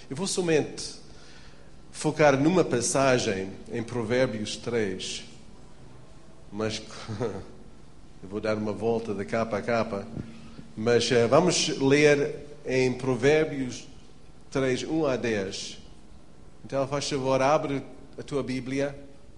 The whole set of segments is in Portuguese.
Eu vou somente focar numa passagem em Provérbios 3, mas eu vou dar uma volta de capa a capa, mas vamos ler em Provérbios 3, 1 a 10. Então, faz favor, abre a tua Bíblia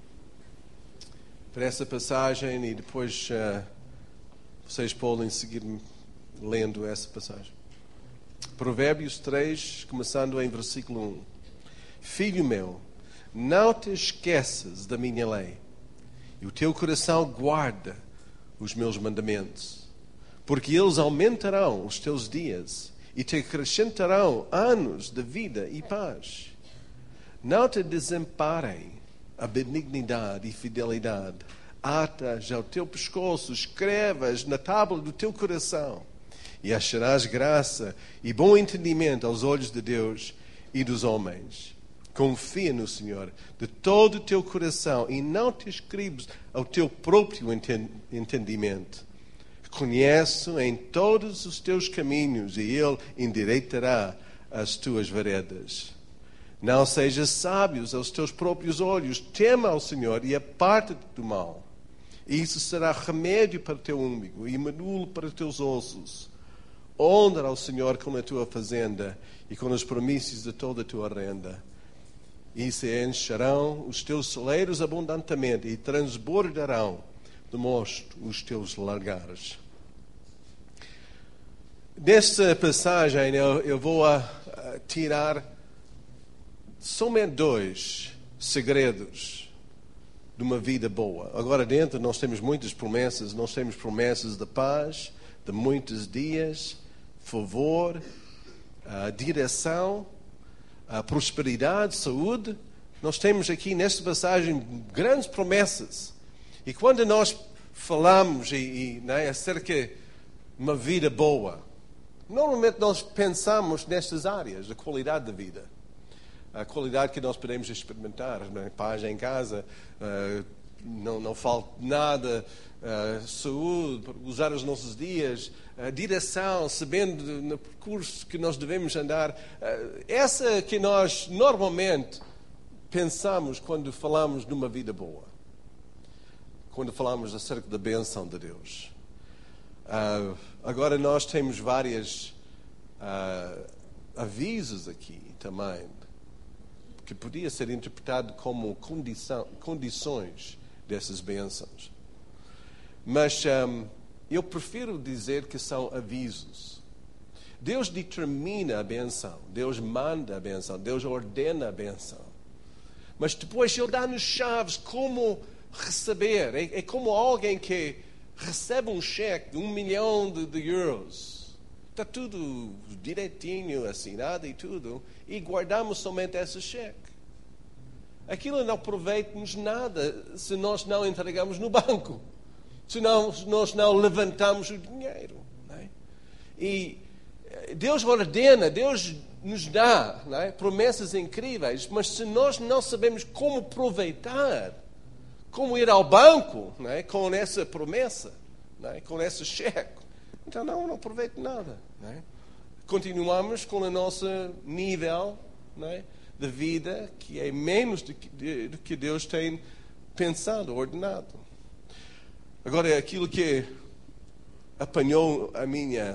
para essa passagem e depois vocês podem seguir lendo essa passagem. Provérbios 3, começando em versículo 1. Filho meu, não te esqueças da minha lei, e o teu coração guarda os meus mandamentos, porque eles aumentarão os teus dias e te acrescentarão anos de vida e paz. Não te desamparem a benignidade e fidelidade. Atas ao teu pescoço, escrevas na tábua do teu coração, e acharás graça e bom entendimento aos olhos de Deus e dos homens. Confia no Senhor de todo o teu coração e não te escribes ao teu próprio entendimento. Conhece em todos os teus caminhos e Ele endireitará as tuas veredas. Não sejas sábios aos teus próprios olhos. Tema ao Senhor e aparta-te do mal. Isso será remédio para o teu úmero e medula para os teus ossos. Honra ao Senhor com a tua fazenda e com os primícios de toda a tua renda. E se encherão os teus celeiros abundantemente e transbordarão de mosto os teus lagares. Desta passagem eu vou tirar somente 2 segredos de uma vida boa. Agora dentro nós temos muitas promessas. Nós temos promessas de paz, de muitos dias, favor, direção, prosperidade, saúde. Nós temos aqui nesta passagem grandes promessas. E quando nós falamos acerca de uma vida boa, normalmente nós pensamos nestas áreas, a qualidade da vida. A qualidade que nós podemos experimentar, paz em casa, não falta nada, saúde, usar os nossos dias, direção, sabendo no percurso que nós devemos andar. Essa que nós normalmente pensamos quando falamos numa vida boa, quando falamos acerca da bênção de Deus. Agora nós temos vários avisos aqui também, que podia ser interpretado como condições dessas bênçãos. Mas eu prefiro dizer que são avisos. Deus determina a bênção, Deus manda a bênção, Deus ordena a bênção. Mas depois Ele dá-nos chaves como receber. É como alguém que recebe um cheque de 1 milhão de euros. Está tudo direitinho, assinado e tudo. E guardamos somente esse cheque. Aquilo não aproveita-nos nada se nós não entregamos no banco. Se nós não levantamos o dinheiro. Não é? E Deus ordena, Deus nos dá, não é, promessas incríveis. Mas se nós não sabemos como aproveitar, como ir ao banco, não é, com essa promessa, não é, com esse cheque, então não aproveito nada. Não é? Continuamos com o nosso nível, não é, de vida que é menos do que Deus tem pensado, ordenado. Agora, aquilo que apanhou a minha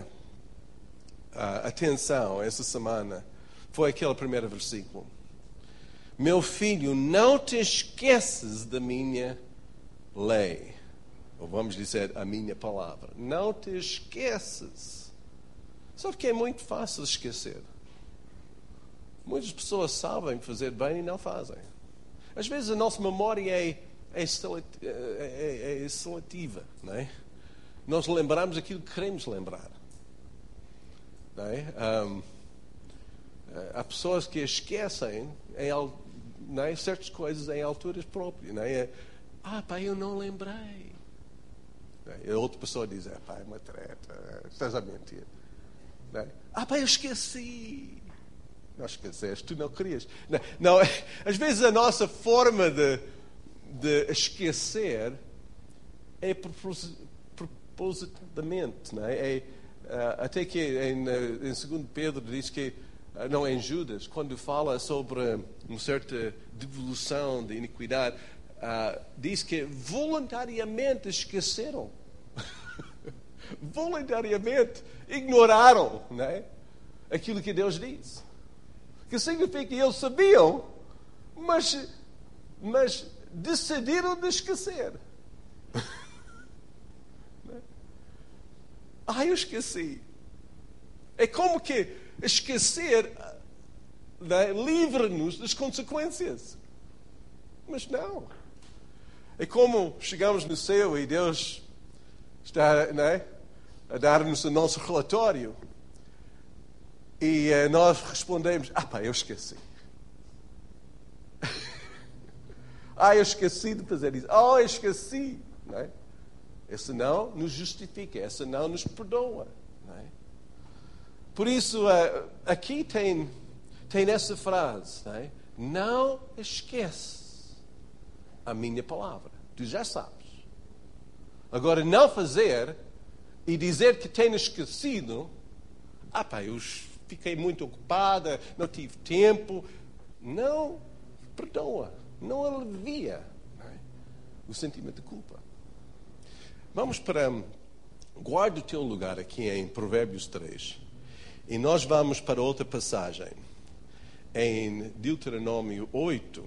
atenção essa semana foi aquele primeiro versículo. Meu filho, não te esqueças da minha lei. Ou vamos dizer, a minha palavra. Não te esqueças. Sabe que é muito fácil esquecer. Muitas pessoas sabem fazer bem e não fazem. Às vezes a nossa memória é seletiva. Não é? Nós lembramos aquilo que queremos lembrar. Não é? Há pessoas que esquecem não é, certas coisas em alturas próprias. Não é? Pai, eu não lembrei. Não é? A outra pessoa diz, pai, é uma treta, estás a mentir. Não é? Pai, eu esqueci. Não esqueceste, tu não querias. Não, às vezes a nossa forma de esquecer é propositadamente. Não é? Até que em 2 Pedro diz que não em Judas, quando fala sobre uma certa devolução de iniquidade, diz que voluntariamente esqueceram. Voluntariamente ignoraram, não é? Aquilo que Deus diz. Que significa que eles sabiam, mas decidiram de esquecer. Eu esqueci. É como que esquecer, né, livra-nos das consequências. Mas não. É como chegamos no céu e Deus está, né, a dar-nos o nosso relatório. E nós respondemos, eu esqueci. Eu esqueci de fazer isso. Eu esqueci. Não é? Esse não nos justifica, esse não nos perdoa. Não é? Por isso, aqui tem essa frase. Não é? Não esquece a minha palavra. Tu já sabes. Agora, não fazer e dizer que tenho esquecido, eu fiquei muito ocupada, não tive tempo. Não perdoa, não alivia, não é? O sentimento de culpa. Vamos guarda o teu lugar aqui em Provérbios 3. E nós vamos para outra passagem, em Deuteronômio 8.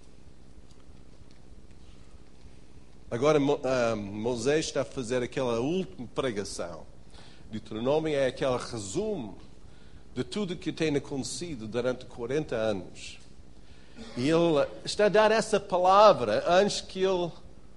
Agora Moisés está a fazer aquela última pregação. Deuteronômio é aquele resumo de tudo que tem acontecido durante 40 anos. E ele está a dar essa palavra antes que ele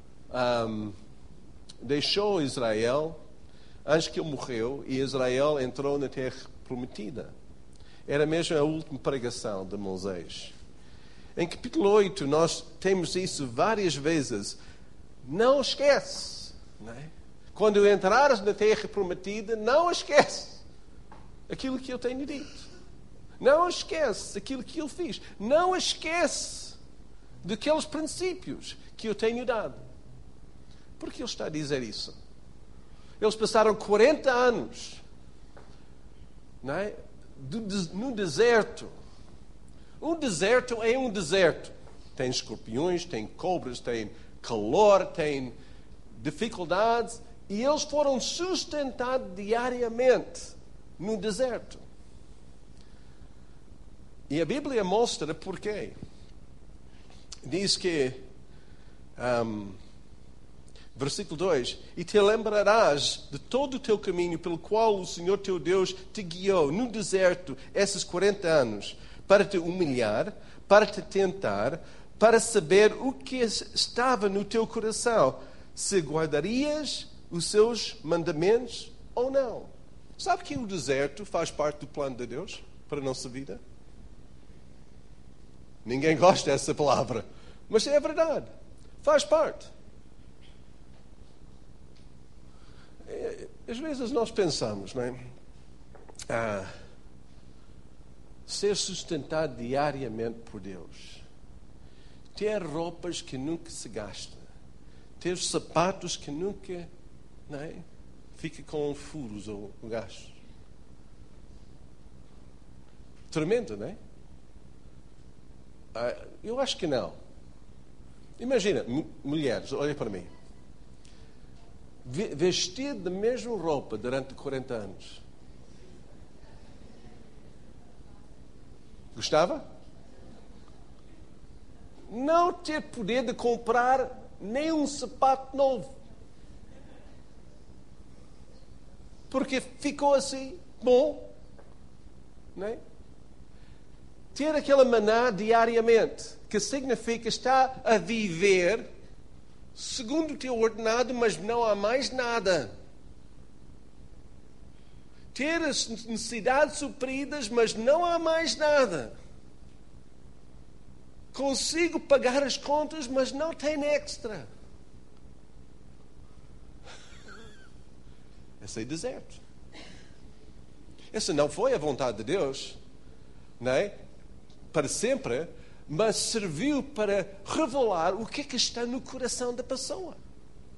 deixou Israel, antes que ele morreu, e Israel entrou na terra prometida. Era mesmo a última pregação de Moisés. Em capítulo 8 nós temos isso várias vezes. Não esquece, não é? Quando entrares na terra prometida, não esquece aquilo que eu tenho dito. Não esquece aquilo que eu fiz. Não esquece daqueles princípios que eu tenho dado. Por que ele está a dizer isso? Eles passaram 40 anos, não é? No deserto. Um deserto é um deserto. Tem escorpiões, tem cobras, tem calor, tem dificuldades. E eles foram sustentados diariamente no deserto. E a Bíblia mostra porquê. Diz que, versículo 2, e te lembrarás de todo o teu caminho pelo qual o Senhor teu Deus te guiou no deserto esses 40 anos, para te humilhar, para te tentar, para saber o que estava no teu coração, se guardarias os seus mandamentos ou não. Sabe que o deserto faz parte do plano de Deus para a nossa vida? Ninguém gosta dessa palavra, mas é verdade. Faz parte. Às vezes nós pensamos, não é? Ser sustentado diariamente por Deus. Ter roupas que nunca se gasta. Ter sapatos que nunca, não é? Fica com furos ou gastos. Tremendo, não é? Eu acho que não. Imagina, mulheres, olhem para mim. Vestir da mesma roupa durante 40 anos. Gostava? Não ter poder de comprar nem um sapato novo. Porque ficou assim, bom. Não é? Ter aquela maná diariamente, que significa estar a viver segundo o teu ordenado, mas não há mais nada. Ter as necessidades supridas, mas não há mais nada. Consigo pagar as contas, mas não tem extra. Esse é deserto. Essa não foi a vontade de Deus, não é? Para sempre, mas serviu para revelar o que é que está no coração da pessoa.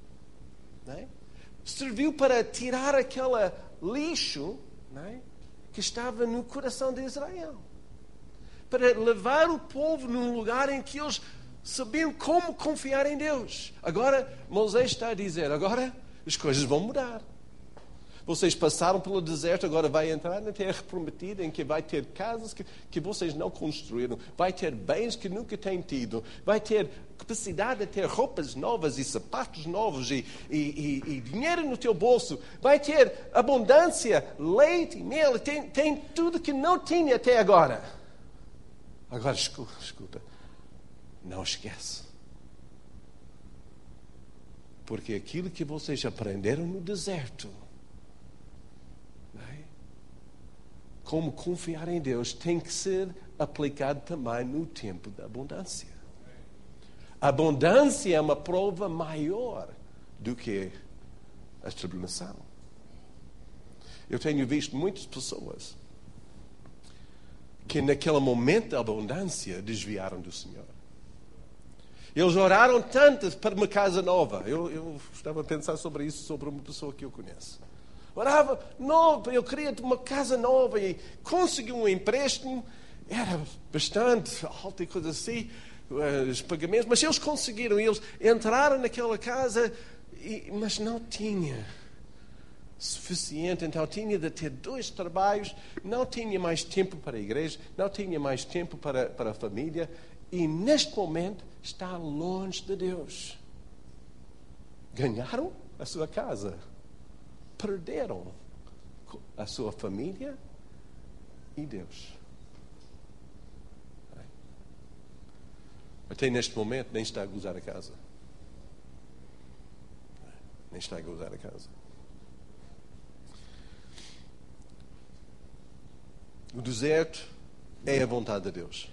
Não é? Serviu para tirar aquele lixo, não é? que estava no coração de Israel. Para levar o povo num lugar em que eles sabiam como confiar em Deus. Agora, Moisés está a dizer, agora as coisas vão mudar. Vocês passaram pelo deserto, agora vai entrar na terra prometida, em que vai ter casas que vocês não construíram, vai ter bens que nunca têm tido, vai ter capacidade de ter roupas novas e sapatos novos e dinheiro no teu bolso, vai ter abundância, leite e mel, tem tudo que não tinha até agora. Agora escuta, não esquece. Porque aquilo que vocês aprenderam no deserto, como confiar em Deus, tem que ser aplicado também no tempo da abundância. A abundância é uma prova maior do que a tribulação. Eu tenho visto muitas pessoas que naquele momento da abundância desviaram do Senhor. Eles oraram tanto para uma casa nova. Eu estava a pensar sobre isso, sobre uma pessoa que eu conheço. Orava, eu queria uma casa nova e consegui um empréstimo, era bastante alto e coisa assim, os pagamentos, mas eles conseguiram, eles entraram naquela casa, mas não tinha suficiente, então tinha de ter 2 trabalhos, não tinha mais tempo para a igreja, não tinha mais tempo para a família, e neste momento está longe de Deus. Ganharam a sua casa. Perderam a sua família e Deus. Até neste momento nem está a gozar a casa. Nem está a gozar a casa. O deserto é a vontade de Deus.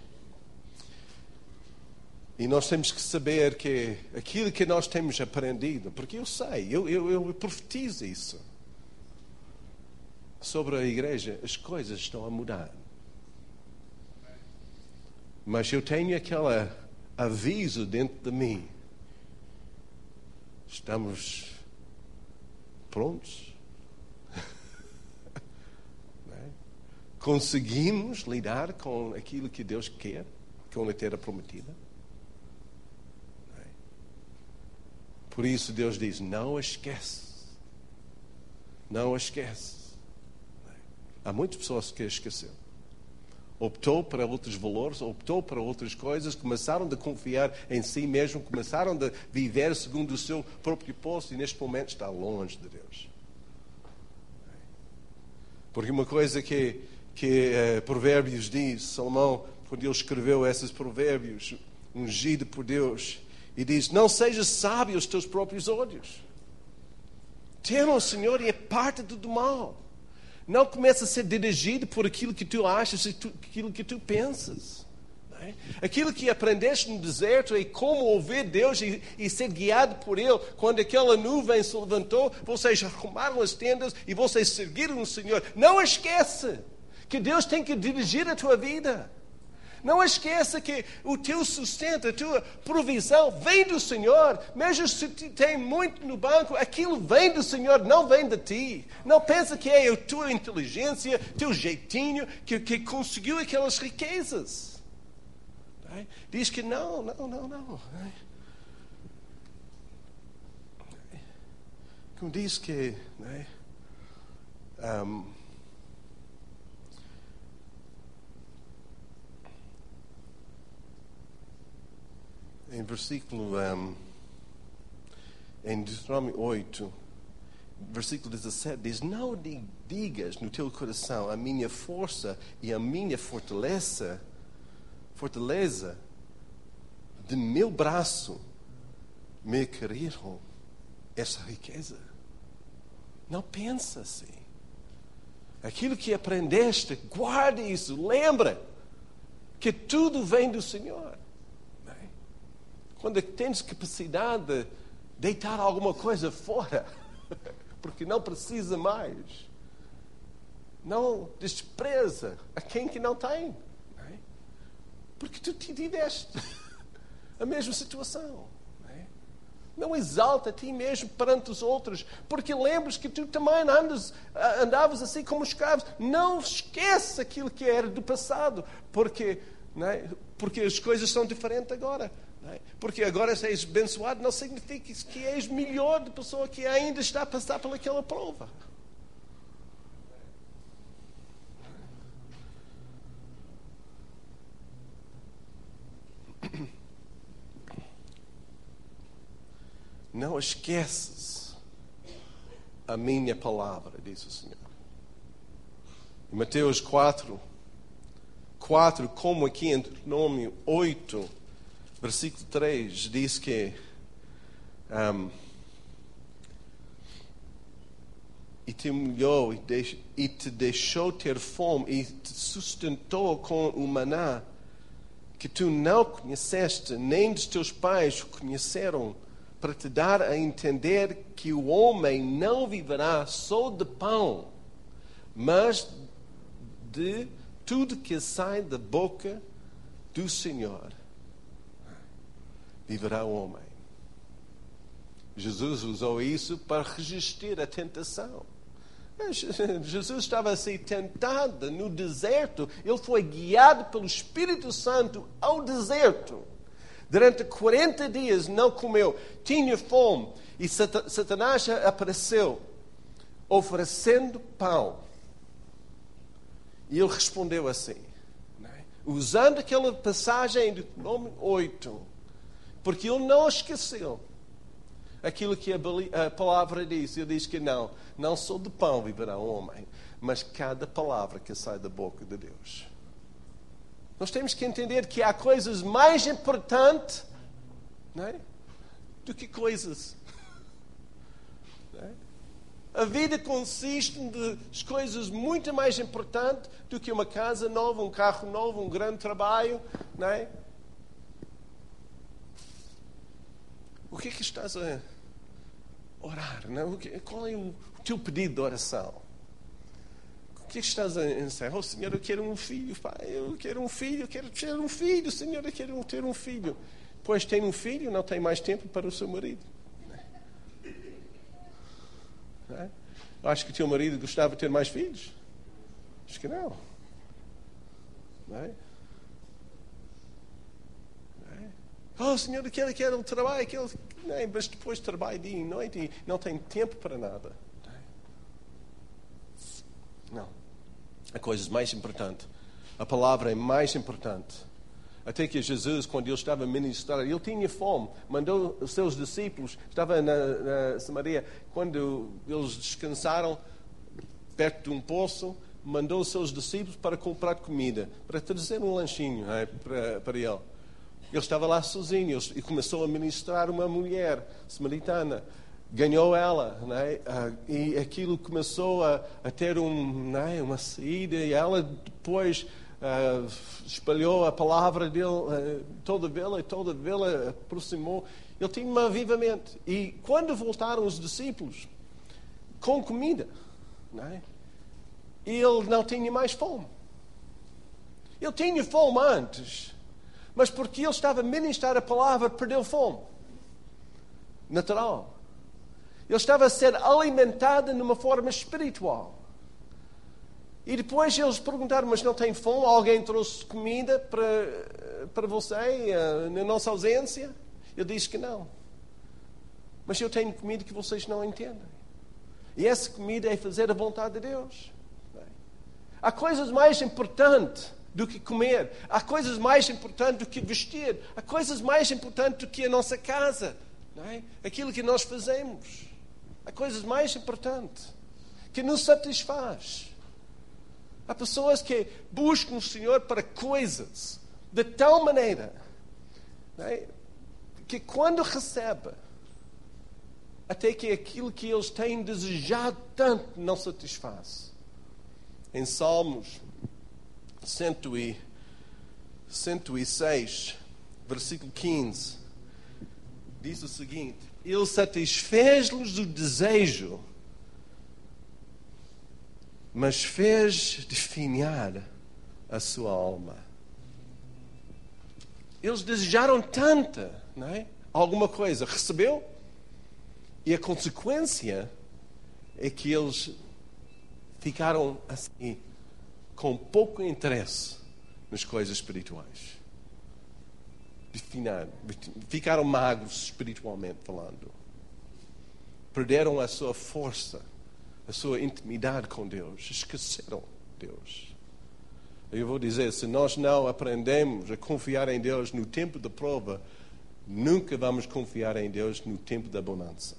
E nós temos que saber que aquilo que nós temos aprendido, porque eu sei, eu profetizo isso. Sobre a igreja, as coisas estão a mudar. Mas eu tenho aquele aviso dentro de mim. Estamos prontos? Conseguimos lidar com aquilo que Deus quer, com a terra prometida? Por isso Deus diz, não esquece. Não esquece. Há muitas pessoas que esqueceram. Optou para outros valores, optou para outras coisas, começaram a confiar em si mesmo, começaram a viver segundo o seu próprio posto e neste momento está longe de Deus. Porque uma coisa que Provérbios diz, Salomão, quando ele escreveu esses provérbios, ungido por Deus, e diz, não sejas sábio aos teus próprios olhos. Tema o Senhor e aparta-te do mal. Não começa a ser dirigido por aquilo que tu achas e aquilo que tu pensas. É? Aquilo que aprendeste no deserto é como ouvir Deus e ser guiado por Ele. Quando aquela nuvem se levantou, vocês arrumaram as tendas e vocês seguiram o Senhor. Não esquece que Deus tem que dirigir a tua vida. Não esqueça que o teu sustento, a tua provisão vem do Senhor. Mesmo se tem muito no banco, aquilo vem do Senhor, não vem de ti. Não pensa que é a tua inteligência, teu jeitinho, que conseguiu aquelas riquezas. Diz que não. Como diz que... em versículo, em Deuteronômio 8, versículo 17, diz, não digas no teu coração, a minha força e a minha fortaleza de meu braço me queriam essa riqueza. Não pensa assim. Aquilo que aprendeste, guarde isso, lembra que tudo vem do Senhor. Quando tens capacidade de deitar alguma coisa fora, porque não precisa mais, não despreza a quem que não tem, porque tu te tiveste a mesma situação. Não exalta a ti mesmo perante os outros, porque lembras que tu também andavas assim como escravos. Não esqueças aquilo que era do passado, porque as coisas são diferentes agora. Não é? Porque agora se és abençoado não significa que és melhor de pessoa que ainda está a passar pelaquela prova. Não esqueças a minha palavra, disse o Senhor. Em Mateus 4, como aqui em Deuteronômio 8, versículo 3, diz que e te humilhou e te deixou ter fome e te sustentou com o maná que tu não conheceste, nem dos teus pais conheceram, para te dar a entender que o homem não viverá só de pão, mas de tudo que sai da boca do Senhor. Viverá o homem. Jesus usou isso para resistir à tentação. Jesus estava a ser tentado no deserto. Ele foi guiado pelo Espírito Santo ao deserto. Durante 40 dias não comeu, tinha fome. E Satanás apareceu, oferecendo pão. E ele respondeu assim, usando aquela passagem de Deuteronômio 8, porque ele não esqueceu aquilo que a palavra diz. Ele diz que não só de pão viverá o homem, mas cada palavra que sai da boca de Deus. Nós temos que entender que há coisas mais importantes, não é, do que coisas. Não é? A vida consiste de coisas muito mais importantes do que uma casa nova, um carro novo, um grande trabalho. Não é? O que é que estás a orar? Não? Qual é o teu pedido de oração? O que é que estás a dizer? Oh, Senhor, eu quero um filho, Pai. Eu quero um filho, Senhor, eu quero ter um filho. Pois tem um filho, não tem mais tempo para o seu marido. Não é? Acho que o teu marido gostava de ter mais filhos? Acho que não. Não é? Oh, Senhor, eu quero um trabalho, mas depois trabalho dia e noite e não tem tempo para nada. Não. A coisa mais importante. A palavra é mais importante. Até que Jesus, quando ele estava a ministrar, ele tinha fome. Mandou os seus discípulos, estava na Samaria, quando eles descansaram perto de um poço, mandou os seus discípulos para comprar comida, para trazer um lanchinho para ele. Ele estava lá sozinho e começou a ministrar uma mulher samaritana. Ganhou ela, né? E aquilo começou a ter uma saída, e ela depois espalhou a palavra dele, toda a vila aproximou. Ele tinha um avivamento. E quando voltaram os discípulos com comida, né? Ele não tinha mais fome. Ele tinha fome antes, mas porque ele estava a ministrar a palavra, perdeu fome. Natural. Ele estava a ser alimentado numa forma espiritual. E depois eles perguntaram, mas não tem fome? Alguém trouxe comida para você na nossa ausência? Ele disse que não. Mas eu tenho comida que vocês não entendem. E essa comida é fazer a vontade de Deus. Há coisas mais importantes do que comer. Há coisas mais importantes do que vestir. Há coisas mais importantes do que a nossa casa. Não é? Aquilo que nós fazemos. Há coisas mais importantes que nos satisfaz. Há pessoas que buscam o Senhor para coisas de tal maneira, não é, que quando recebem, até que aquilo que eles têm desejado tanto não satisfaz. Em Salmos 106, versículo 15, diz o seguinte: Ele satisfez-lhes o desejo, mas fez definhar a sua alma. Eles desejaram tanta, não é? Alguma coisa. Recebeu? E a consequência é que eles ficaram assim, com pouco interesse nas coisas espirituais. Ficaram magros espiritualmente falando. Perderam a sua força, a sua intimidade com Deus. Esqueceram Deus. Eu vou dizer, se nós não aprendemos a confiar em Deus no tempo da prova, nunca vamos confiar em Deus no tempo da bonança.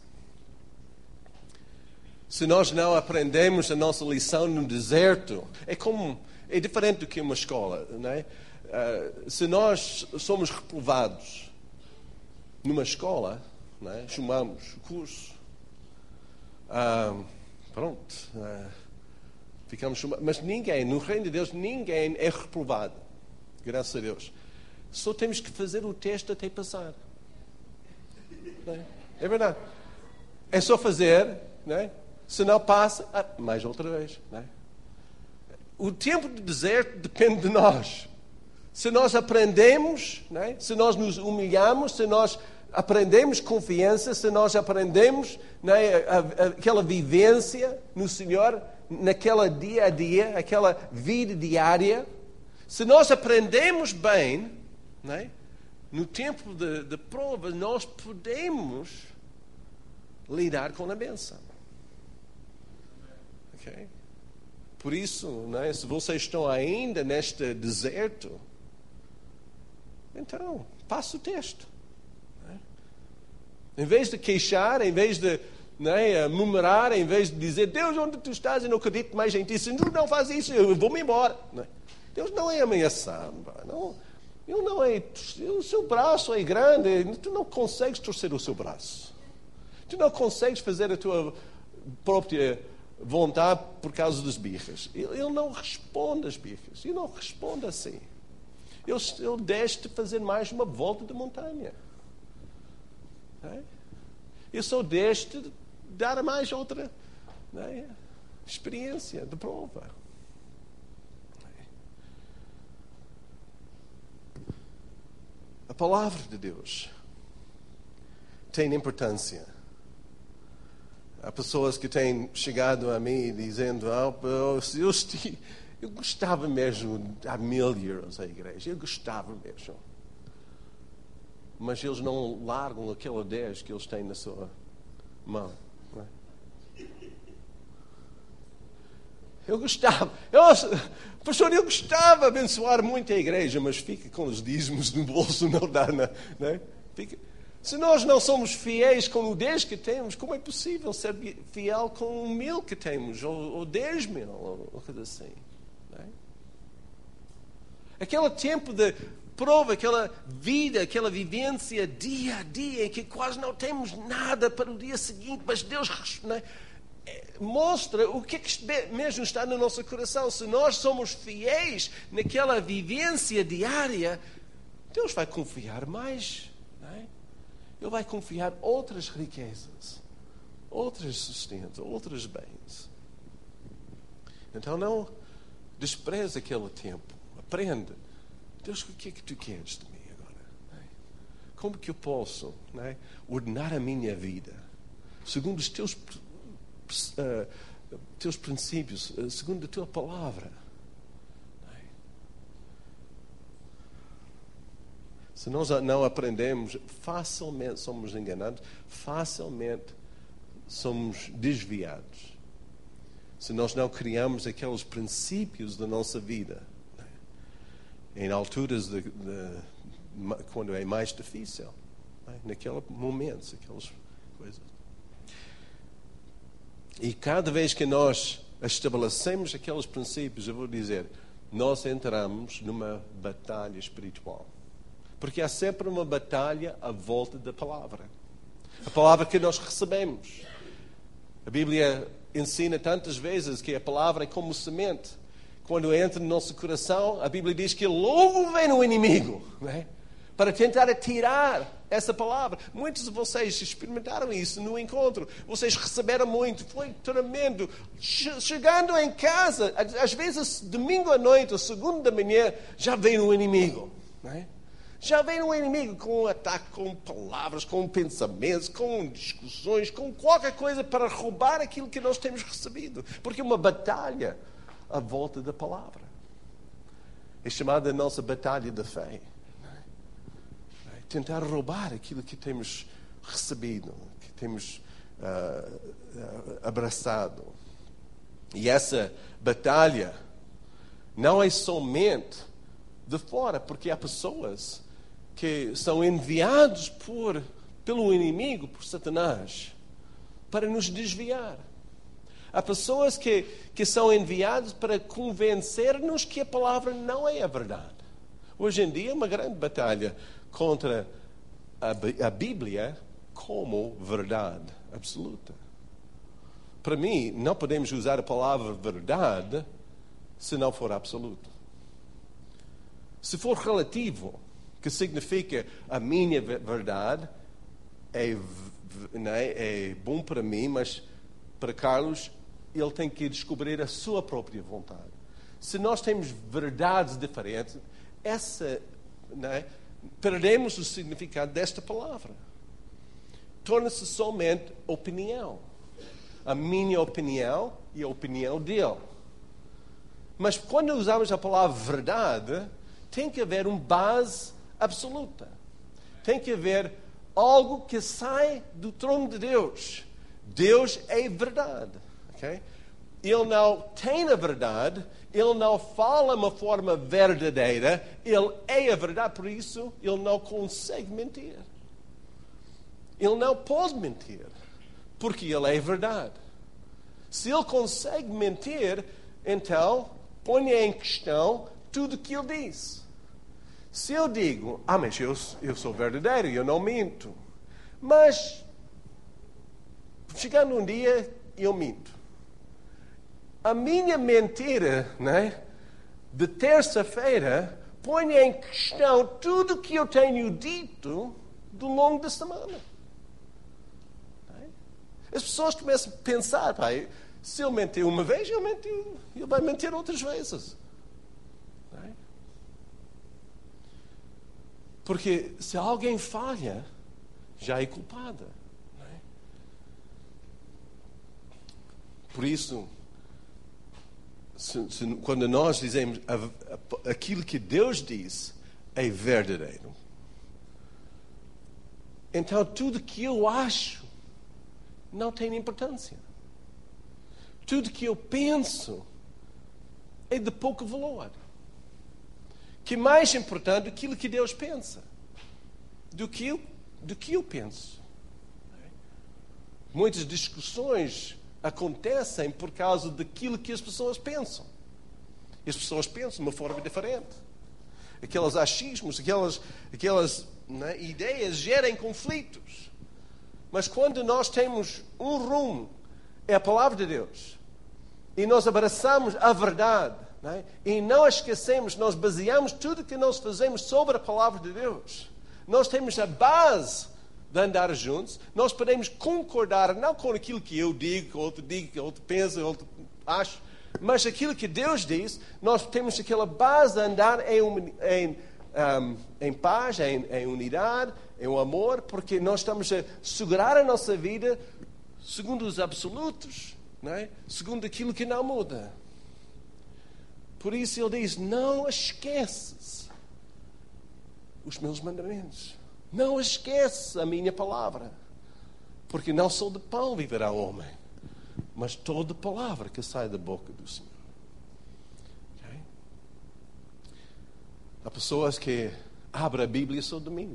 Se nós não aprendemos a nossa lição no deserto, é diferente do que uma escola, não é? Se nós somos reprovados numa escola, não é? Chamamos o curso, ficamos chamados, mas ninguém, no reino de Deus, ninguém é reprovado, graças a Deus. Só temos que fazer o teste até passar. Não é? É verdade. É só fazer, não é? Se não passa, mais outra vez. Não é? O tempo do deserto depende de nós. Se nós aprendemos, não é? Se nós nos humilhamos, se nós aprendemos confiança, se nós aprendemos, não é? Aquela vivência no Senhor, naquela dia a dia, aquela vida diária, se nós aprendemos bem, não é? No tempo de prova, nós podemos lidar com a bênção. Okay? Por isso, não é? Se vocês estão ainda neste deserto, então, passa o teste. Não é? Em vez de queixar, em vez de murmurar, em vez de dizer, Deus, onde tu estás? Eu não acredito mais em ti. Se tu não faz isso, eu vou-me embora. Não é? Deus não é ameaçar. O seu braço é grande. Tu não consegues torcer o seu braço. Tu não consegues fazer a tua própria vontade por causa das birras. Ele não responde às birras. Ele não responde assim. Ele deixa-te fazer mais uma volta de montanha. Ele só deixa-te dar mais outra experiência de prova. A palavra de Deus tem importância. Há pessoas que têm chegado a mim dizendo, eu gostava mesmo há 1000 euros à igreja. Eu gostava mesmo. Mas eles não largam aquele 10 que eles têm na sua mão. Não é? Eu gostava. Pastor, eu gostava de abençoar muito a igreja, mas fica com os dízimos no bolso, não dá. Não é? Se nós não somos fiéis com o 10 que temos, como é possível ser fiel com 1000 que temos? Ou 10.000, ou coisa assim. Aquele tempo de prova, aquela vida, aquela vivência dia a dia, em que quase não temos nada para o dia seguinte, mas Deus mostra o que mesmo está no nosso coração. Se nós somos fiéis naquela vivência diária, Deus vai confiar mais. Não é? Ele vai confiar outras riquezas, outros sustentos, outros bens. Então não despreze aquele tempo. Aprenda. Deus, o que é que tu queres de mim agora? Como que eu posso ordenar a minha vida segundo os teus princípios, segundo a tua palavra? Se nós não aprendemos, facilmente somos enganados, facilmente somos desviados. Se nós não criamos aqueles princípios da nossa vida, em alturas quando é mais difícil, naquele momento, aquelas coisas. E cada vez que nós estabelecemos aqueles princípios, eu vou dizer, nós entramos numa batalha espiritual. Porque há sempre uma batalha à volta da palavra. A palavra que nós recebemos. A Bíblia ensina tantas vezes que a palavra é como semente. Quando entra no nosso coração, a Bíblia diz que logo vem o inimigo, não é? Para tentar tirar essa palavra. Muitos de vocês experimentaram isso no encontro. Vocês receberam muito, foi tremendo. Chegando em casa, às vezes domingo à noite ou segunda da manhã, já vem o inimigo, não é? Já vem um inimigo com um ataque, com palavras, com pensamentos, com discussões, com qualquer coisa para roubar aquilo que nós temos recebido. Porque é uma batalha à volta da palavra. É chamada a nossa batalha da fé. Tentar roubar aquilo que temos recebido, que temos abraçado. E essa batalha não é somente de fora, porque há pessoas que são enviados pelo inimigo, por Satanás, para nos desviar. Há pessoas que são enviadas para convencer-nos que a palavra não é a verdade. Hoje em dia é uma grande batalha contra a Bíblia como verdade absoluta. Para mim, não podemos usar a palavra verdade se não for absoluto. Se for relativo, que significa a minha verdade é bom para mim, mas para Carlos ele tem que descobrir a sua própria vontade. Se nós temos verdades diferentes, perdemos o significado desta palavra. Torna-se somente opinião. A minha opinião e a opinião dele. Mas quando usamos a palavra verdade, tem que haver uma base absoluta. Tem que haver algo que sai do trono de Deus. Deus é verdade. Okay? Ele não tem a verdade, ele não fala de uma forma verdadeira, ele é a verdade, por isso ele não consegue mentir. Ele não pode mentir, porque ele é a verdade. Se ele consegue mentir, então ponha em questão tudo o que ele diz. Se eu digo, mas eu sou verdadeiro, eu não minto. Mas, chegando um dia, eu minto. A minha mentira, de terça-feira, põe em questão tudo o que eu tenho dito do longo da semana. As pessoas começam a pensar, se eu mentir uma vez, ele vai mentir outras vezes. Porque se alguém falha, já é culpada. Por isso, quando nós dizemos aquilo que Deus diz é verdadeiro, então tudo que eu acho não tem importância. Tudo que eu penso é de pouco valor. Que mais importante aquilo que Deus pensa do que eu penso. Muitas discussões acontecem por causa daquilo que as pessoas pensam. E as pessoas pensam de uma forma diferente. Aqueles achismos, aquelas ideias gerem conflitos. Mas quando nós temos um rumo, é a palavra de Deus, e nós abraçamos a verdade, e não esquecemos, nós baseamos tudo que nós fazemos sobre a palavra de Deus. Nós temos a base de andar juntos, nós podemos concordar não com aquilo que eu digo, que outro diga, que outro pensa, que outro acha, mas aquilo que Deus diz. Nós temos aquela base de andar em paz, em unidade, em amor, porque nós estamos a segurar a nossa vida segundo os absolutos, segundo aquilo que não muda. Por isso ele diz, não esqueças os meus mandamentos. Não esqueças a minha palavra. Porque não só de pão viverá o homem, mas toda palavra que sai da boca do Senhor. Okay? Há pessoas que abrem a Bíblia só domingo.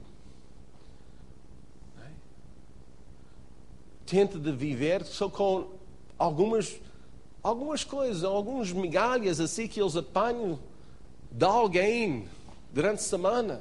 Tenta de viver só com algumas coisas, algumas migalhas assim que eles apanham de alguém durante a semana.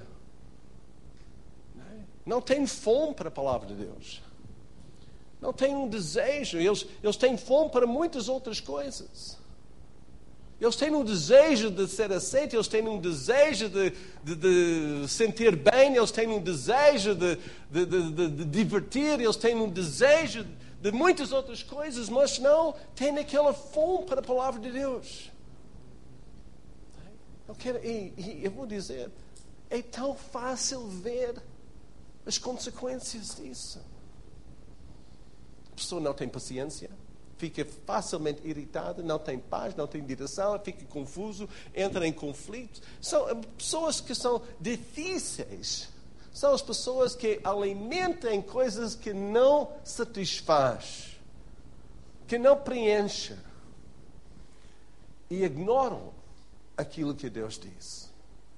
Não têm fome para a palavra de Deus. Não têm um desejo. Eles têm fome para muitas outras coisas. Eles têm um desejo de ser aceitos, eles têm um desejo de sentir bem, eles têm um desejo de divertir, eles têm um desejo de muitas outras coisas, mas não têm aquela fome para a palavra de Deus. Eu vou dizer, é tão fácil ver as consequências disso. A pessoa não tem paciência, fica facilmente irritada, não tem paz, não tem direção, fica confuso, entra em conflito. São pessoas que são difíceis. São as pessoas que alimentam coisas que não satisfaz, que não preenchem e ignoram aquilo que Deus diz.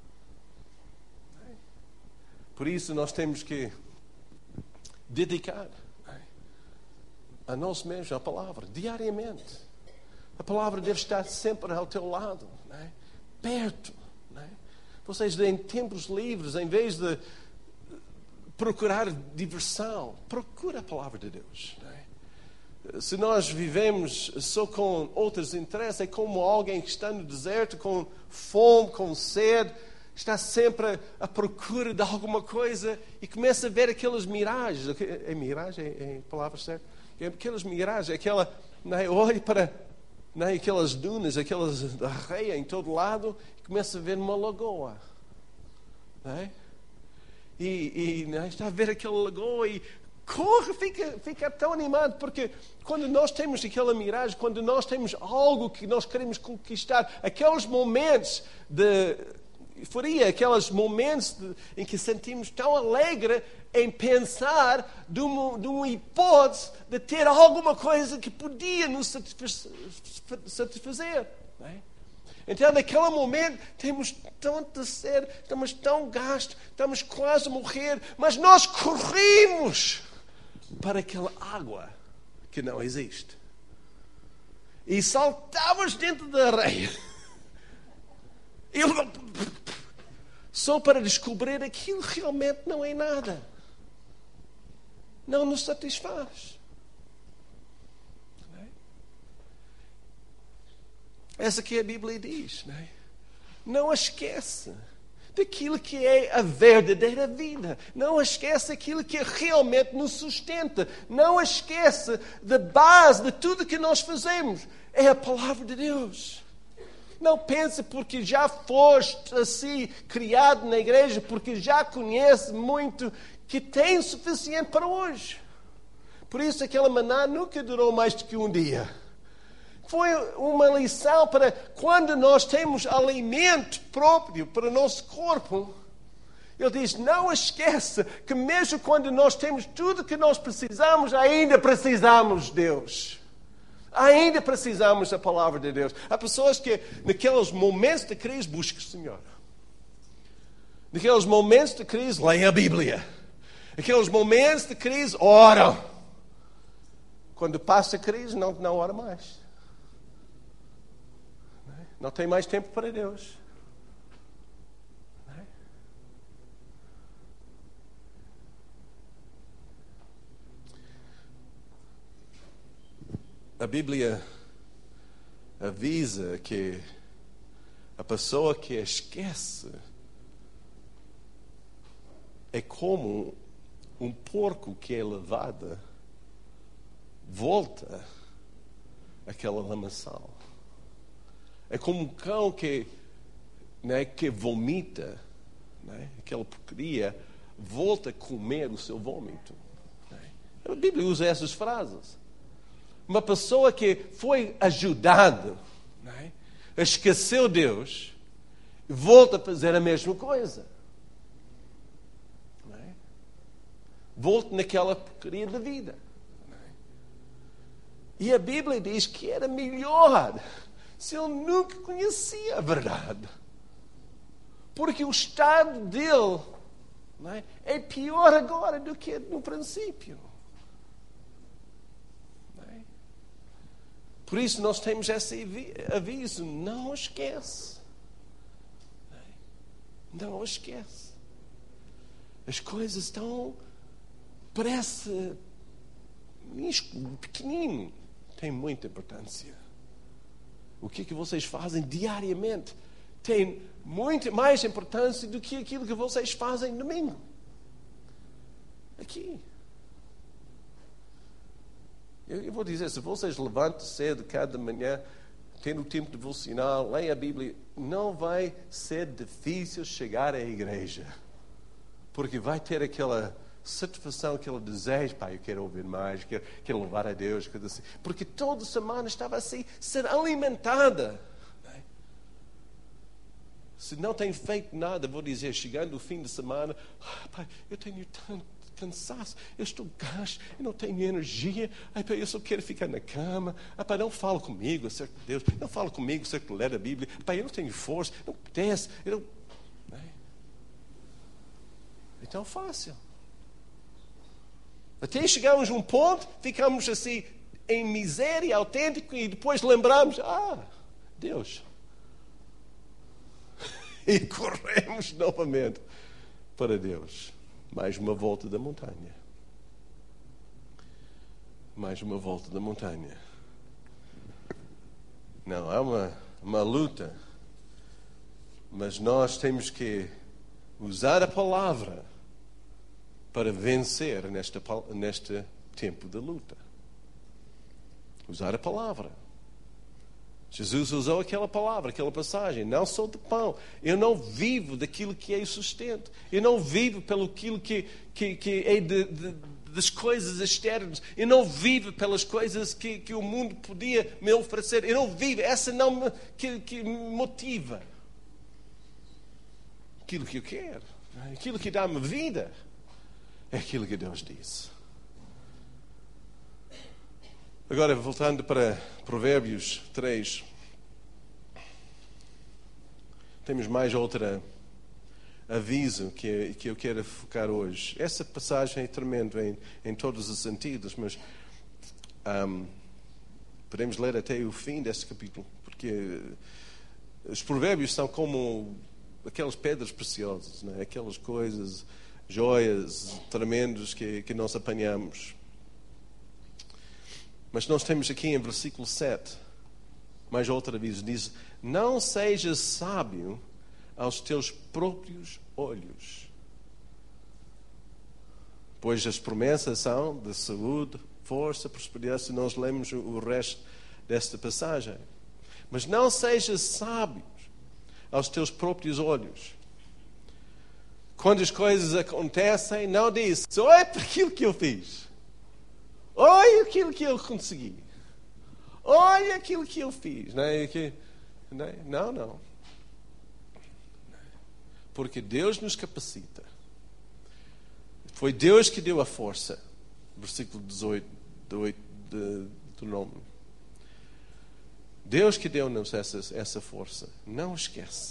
Por isso nós temos que dedicar a nós mesmos a palavra, diariamente. A palavra deve estar sempre ao teu lado, perto. Vocês têm tempos livres, em vez de procurar diversão, procura a palavra de Deus. Se nós vivemos só com outros interesses, é como alguém que está no deserto com fome, com sede, está sempre à procura de alguma coisa e começa a ver aquelas miragens. É miragem? É a palavra certa? Aquelas miragens, olha para aquelas dunas, aquelas areia em todo lado e começa a ver uma lagoa. Está a ver aquela lagoa e corre, fica tão animado, porque quando nós temos aquela miragem, quando nós temos algo que nós queremos conquistar, aqueles momentos de euforia, aqueles momentos em que sentimos tão alegre em pensar de uma hipótese de ter alguma coisa que podia nos satisfazer. Então, naquele momento, temos tanta sede, estamos tão gastos, estamos quase a morrer, mas nós corremos para aquela água que não existe. E saltamos dentro da areia. Só para descobrir aquilo realmente não é nada. Não nos satisfaz. Essa que a Bíblia diz. Não esquece daquilo que é a verdadeira vida. Não esquece aquilo que realmente nos sustenta. Não esquece da base de tudo que nós fazemos. É a palavra de Deus. Não pense porque já foste assim criado na igreja, porque já conhece muito, que tem o suficiente para hoje. Por isso aquela maná nunca durou mais do que um dia. Foi uma lição para quando nós temos alimento próprio para o nosso corpo. Ele diz, não esqueça que mesmo quando nós temos tudo que nós precisamos, ainda precisamos de Deus. Ainda precisamos da palavra de Deus. Há pessoas que, naqueles momentos de crise, buscam o Senhor. Naqueles momentos de crise, leem a Bíblia. Naqueles momentos de crise, oram. Quando passa a crise, não ora mais. Não tem mais tempo para Deus. A Bíblia avisa que a pessoa que esquece é como um porco que é levado volta àquela lamaçal. É como um cão que vomita, aquela porcaria, volta a comer o seu vômito. A Bíblia usa essas frases. Uma pessoa que foi ajudada, esqueceu Deus, volta a fazer a mesma coisa. Volta naquela porcaria da vida. E a Bíblia diz que era melhor se ele nunca conhecia a verdade. Porque o estado dele é pior agora do que no princípio. Por isso nós temos esse aviso. Não esquece. Não esquece. As coisas estão... Parece... pequenino. Tem muita importância. O que vocês fazem diariamente tem muito mais importância do que aquilo que vocês fazem domingo. Aqui. Eu vou dizer, se vocês levantam cedo cada manhã, tendo o tempo devocional, leia a Bíblia, não vai ser difícil chegar à igreja. Porque vai ter aquela satisfação, aquele desejo, pai, eu quero ouvir mais, quero louvar a Deus, coisa assim. Porque toda semana estava assim, ser alimentada. Se não tenho feito nada, vou dizer, chegando o fim de semana, pai, eu tenho tanto cansaço, eu estou gasto, eu não tenho energia, pai, eu só quero ficar na cama, pai, não fala comigo acerca de Deus, não fala comigo acerca de ler a Bíblia, pai, eu não tenho força, não apetece, É tão fácil. Até chegamos a um ponto, ficamos assim, em miséria autêntica, e depois lembramos, Deus. E corremos novamente para Deus. Mais uma volta da montanha. Mais uma volta da montanha. Não, há uma luta. Mas nós temos que usar a palavra para vencer neste tempo de luta. Usar a palavra. Jesus usou aquela palavra, aquela passagem. Não sou de pão. Eu não vivo daquilo que é o sustento. Eu não vivo pelo aquilo que é das coisas externas. Eu não vivo pelas coisas que o mundo podia me oferecer. Eu não vivo. Essa não que me motiva. Aquilo que eu quero. Aquilo que dá-me vida. É aquilo que Deus disse. Agora, voltando para Provérbios 3, temos mais outro aviso que eu quero focar hoje. Essa passagem é tremenda em todos os sentidos, mas podemos ler até o fim deste capítulo, porque os provérbios são como aquelas pedras preciosas, não é? Aquelas coisas, joias tremendas que nós apanhamos. Mas nós temos aqui em versículo 7, mais outro aviso, diz: não sejas sábio aos teus próprios olhos, pois as promessas são de saúde, força, prosperidade, se nós lemos o resto desta passagem. Mas não sejas sábio aos teus próprios olhos. Quando as coisas acontecem, não diz: olha para aquilo que eu fiz. Olha aquilo que eu consegui. Olha aquilo que eu fiz. Não. Porque Deus nos capacita. Foi Deus que deu a força. Versículo 18 do nome. Deus que deu-nos essa força. Não esquece.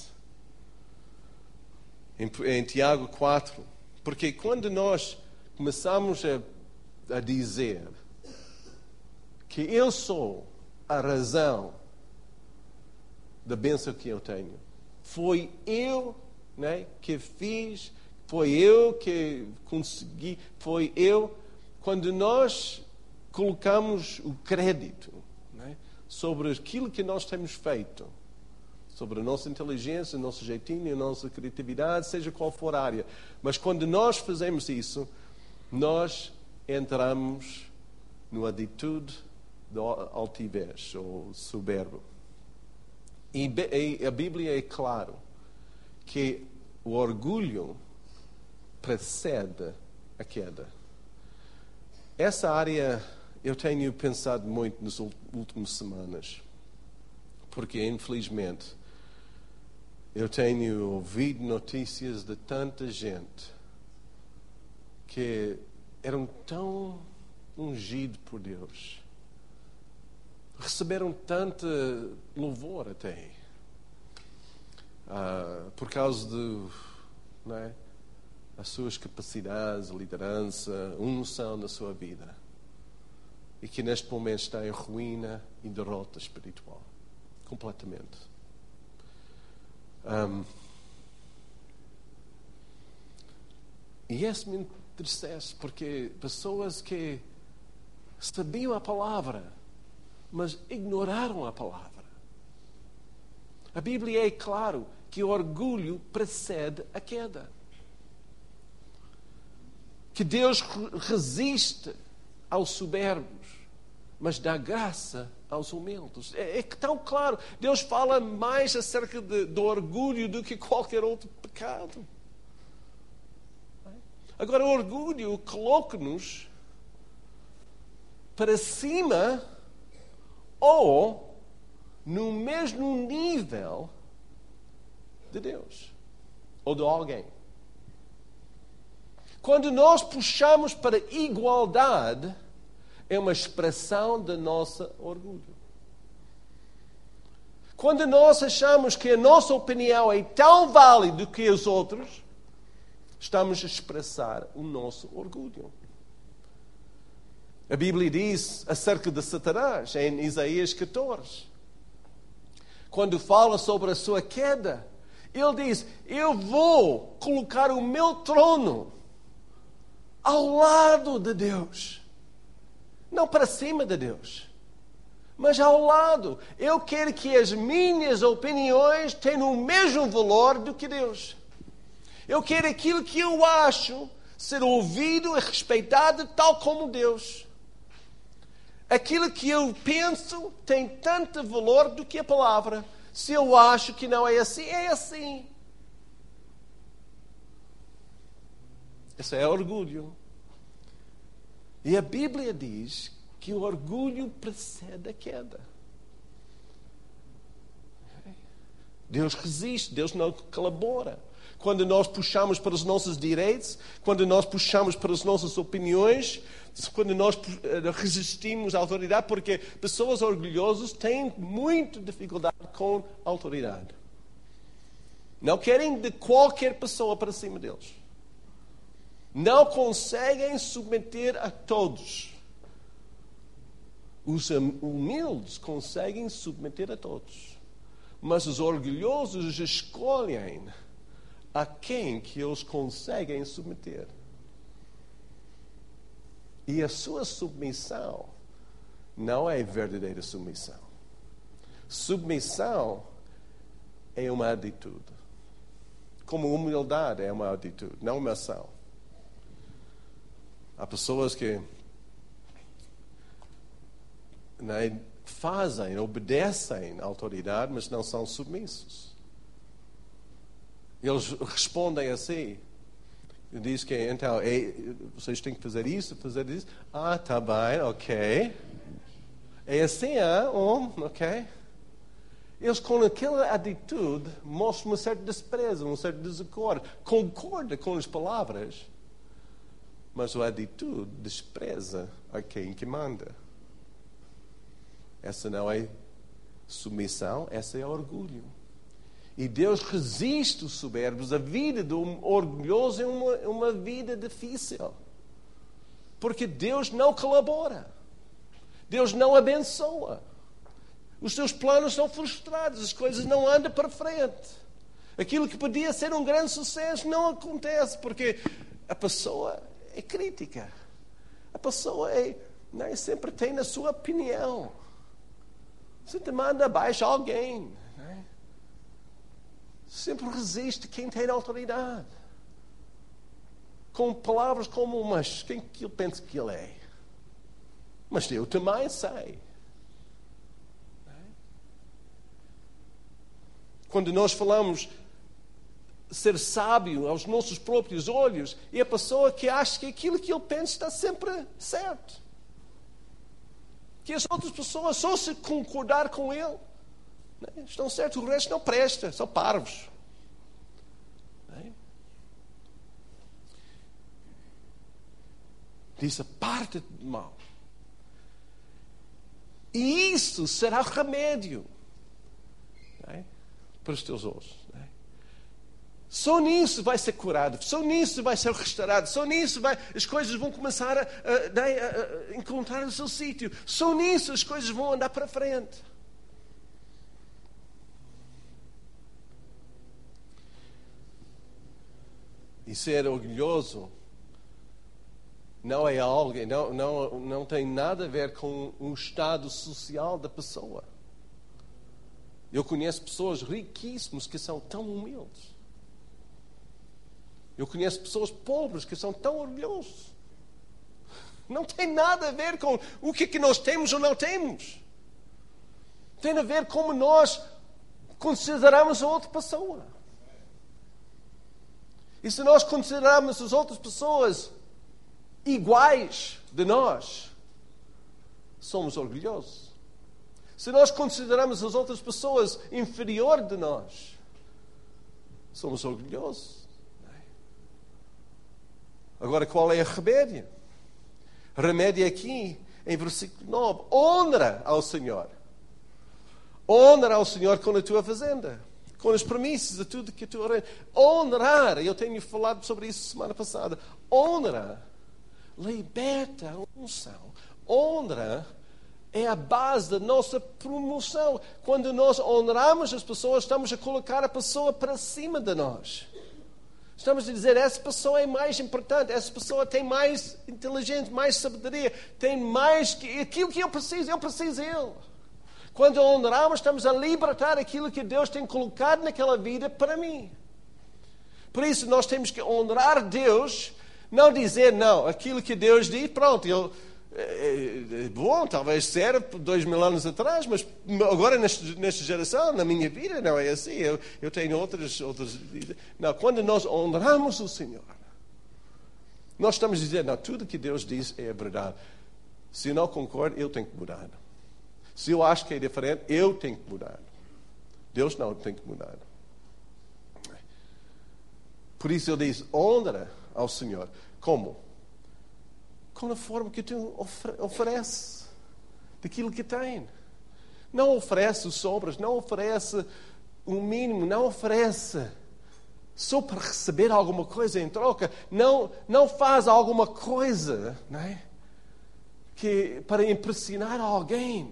Em Tiago 4. Porque quando nós começamos a dizer que eu sou a razão da bênção que eu tenho. Foi eu, que fiz, foi eu que consegui, foi eu. Quando nós colocamos o crédito sobre aquilo que nós temos feito, sobre a nossa inteligência, o nosso jeitinho, a nossa criatividade, seja qual for a área. Mas quando nós fazemos isso, nós entramos numa atitude de altivez ou soberbo. E a Bíblia é claro que o orgulho precede a queda. Essa área eu tenho pensado muito nas últimas semanas, porque infelizmente eu tenho ouvido notícias de tanta gente que eram tão ungidos por Deus, receberam tanto louvor até, por causa as suas capacidades, liderança, unção na sua vida, e que neste momento está em ruína e derrota espiritual, completamente. E isso me entristece, porque pessoas que sabiam a palavra, mas ignoraram a palavra. A Bíblia é claro que o orgulho precede a queda. Que Deus resiste aos soberbos, mas dá graça aos humildes. É tão claro. Deus fala mais acerca do orgulho do que qualquer outro pecado. Agora, o orgulho coloca-nos para cima ou no mesmo nível de Deus ou de alguém. Quando nós puxamos para igualdade, é uma expressão do nosso orgulho. Quando nós achamos que a nossa opinião é tão válida que os outros, estamos a expressar o nosso orgulho. A Bíblia diz acerca de Satanás, em Isaías 14. Quando fala sobre a sua queda, ele diz: eu vou colocar o meu trono ao lado de Deus. Não para cima de Deus, mas ao lado. Eu quero que as minhas opiniões tenham o mesmo valor do que Deus. Eu quero aquilo que eu acho ser ouvido e respeitado tal como Deus. Aquilo que eu penso tem tanto valor do que a palavra. Se eu acho que não é assim, é assim. Isso é orgulho. E a Bíblia diz que o orgulho precede a queda. Deus resiste, Deus não colabora. Quando nós puxamos para os nossos direitos, quando nós puxamos para as nossas opiniões, quando nós resistimos à autoridade, porque pessoas orgulhosas têm muita dificuldade com a autoridade. Não querem de qualquer pessoa para cima deles. Não conseguem submeter a todos. Os humildes conseguem submeter a todos. Mas os orgulhosos escolhem a quem que eles conseguem submeter. E a sua submissão não é verdadeira submissão. Submissão é uma atitude. Como humildade é uma atitude, não uma ação. Há pessoas que fazem, obedecem à autoridade, mas não são submissos. Eles respondem assim. Diz que, então, vocês têm que fazer isso, fazer isso. Ah, tá bem, ok. É assim, ok. Eles, com aquela atitude, mostram um certo desprezo, um certo desacordo. Concorda com as palavras, mas a atitude despreza a quem que manda. Essa não é submissão, essa é orgulho. E Deus resiste os soberbos. A vida do orgulhoso é uma vida difícil. Porque Deus não colabora. Deus não abençoa. Os seus planos são frustrados. As coisas não andam para frente. Aquilo que podia ser um grande sucesso não acontece. Porque a pessoa é crítica. A pessoa sempre tem a sua opinião. Você te manda abaixo alguém. Sempre resiste quem tem autoridade. Com palavras como, mas quem que ele pensa que ele é? Mas eu também sei. Quando nós falamos ser sábio aos nossos próprios olhos, é a pessoa que acha que aquilo que ele pensa está sempre certo. Que as outras pessoas, só se concordar com ele, estão certos, o resto não presta, são parvos. Diz: aparta-te do mal. E isso será remédio para os teus ossos. Só nisso vai ser curado, só nisso vai ser restaurado, só nisso as coisas vão começar a encontrar o seu sítio, só nisso as coisas vão andar para frente. E ser orgulhoso não é algo, não tem nada a ver com o estado social da pessoa. Eu conheço pessoas riquíssimas que são tão humildes. Eu conheço pessoas pobres que são tão orgulhosos. Não tem nada a ver com o que nós temos ou não temos. Tem a ver como nós consideramos a outra pessoa. E se nós considerarmos as outras pessoas iguais de nós, somos orgulhosos. Se nós consideramos as outras pessoas inferior de nós, somos orgulhosos. Agora, qual é o remédio? O remédio aqui, em versículo 9, honra ao Senhor. Honra ao Senhor com a tua fazenda, com as premissas de tudo que tu ordenas. Honrar, eu tenho falado sobre isso semana passada. Honra liberta a unção. Honra é a base da nossa promoção. Quando nós honramos as pessoas, estamos a colocar a pessoa para cima de nós. Estamos a dizer, essa pessoa é mais importante, essa pessoa tem mais inteligência, mais sabedoria, tem mais que aquilo que eu preciso dele. Quando honramos, estamos a libertar aquilo que Deus tem colocado naquela vida para mim. Por isso, nós temos que honrar Deus, não dizer, não, aquilo que Deus diz, pronto, é bom, talvez serve 2000 anos atrás, mas agora nesta geração, na minha vida, não é assim. Eu tenho outras. Não, quando nós honramos o Senhor, nós estamos a dizer, não, tudo que Deus diz é verdade. Se eu não concordo, eu tenho que mudar. Se eu acho que é diferente, eu tenho que mudar. Deus não tem que mudar. Por isso eu disse, honra ao Senhor. Como? Com a forma que tu oferece daquilo que tem. Não oferece sobras, não oferece o mínimo, não oferece só para receber alguma coisa em troca. Não faz alguma coisa, não é? Que para impressionar alguém.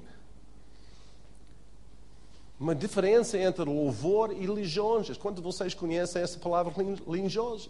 Uma diferença entre louvor e lisonjas. Quando vocês conhecem essa palavra lisonjas?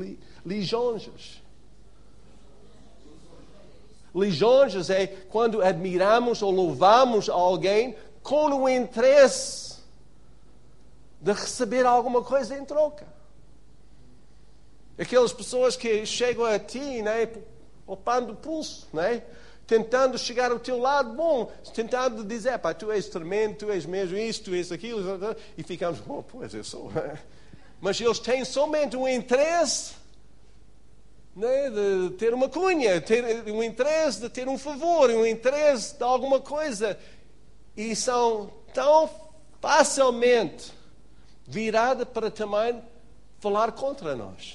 Lisonjas é quando admiramos ou louvamos alguém com o interesse de receber alguma coisa em troca. Aquelas pessoas que chegam a ti, né, palpando o pulso, né, tentando chegar ao teu lado, bom, tentando dizer, pá, tu és tremendo, tu és mesmo isto, tu és aquilo, e ficamos, bom, pois eu sou. Mas eles têm somente um interesse, né, de ter uma cunha, ter um interesse de ter um favor, um interesse de alguma coisa, e são tão facilmente virados para também falar contra nós.